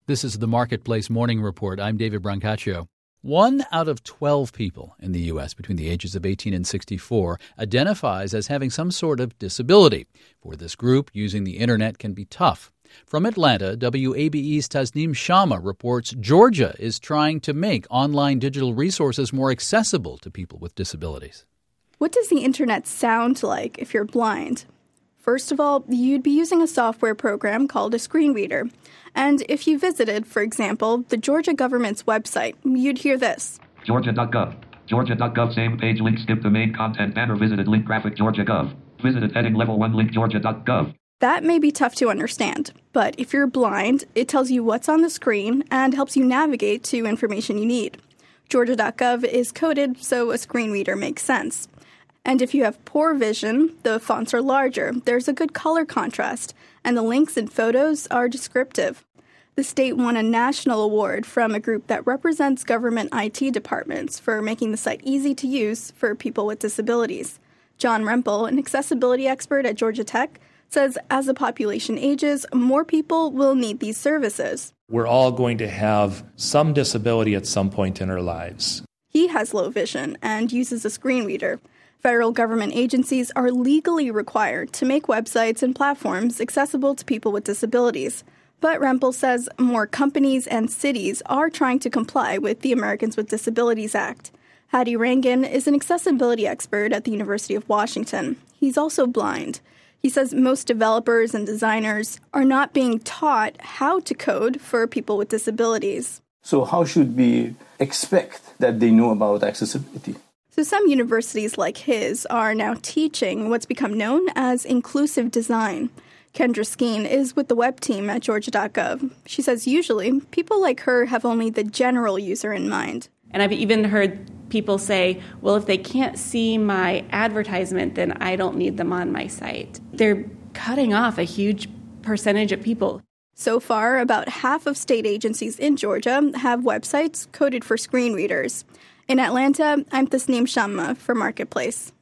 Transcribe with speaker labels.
Speaker 1: This is the Marketplace Morning Report. I'm David Brancaccio. 1 out of 12 people in the U.S. between the ages of 18 and 64 identifies as having some sort of disability. For this group, using the Internet can be tough. From Atlanta, WABE's Tasneem Shamma reports Georgia is trying to make online digital resources more accessible to people with disabilities.
Speaker 2: What does the Internet sound like if you're blind? First of all, you'd be using a software program called a screen reader. And if you visited, for example, the Georgia government's website, you'd hear this.
Speaker 3: Georgia.gov. Georgia.gov, same page link, skip the main content banner, visited link graphic Georgia.gov. Visited heading level 1 link Georgia.gov.
Speaker 2: That may be tough to understand, but if you're blind, it tells you what's on the screen and helps you navigate to information you need. Georgia.gov is coded so a screen reader makes sense. And if you have poor vision, the fonts are larger, there's a good color contrast, and the links and photos are descriptive. The state won a national award from a group that represents government IT departments for making the site easy to use for people with disabilities. John Rempel, an accessibility expert at Georgia Tech, says as the population ages, more people will need these services.
Speaker 4: We're all going to have some disability at some point in our lives.
Speaker 2: He has low vision and uses a screen reader. Federal government agencies are legally required to make websites and platforms accessible to people with disabilities. But Rempel says more companies and cities are trying to comply with the Americans with Disabilities Act. Hadi Rangan is an accessibility expert at the University of Washington. He's also blind. He says most developers and designers are not being taught how to code for people with disabilities.
Speaker 5: So how should we expect that they know about accessibility?
Speaker 2: So some universities like his are now teaching what's become known as inclusive design. Kendra Skeen is with the web team at Georgia.gov. She says usually people like her have only the general user in mind.
Speaker 6: And I've even heard people say, well, if they can't see my advertisement, then I don't need them on my site. They're cutting off a huge percentage of people.
Speaker 2: So far, about half of state agencies in Georgia have websites coded for screen readers. In Atlanta, I'm Tasneem Shamma for Marketplace.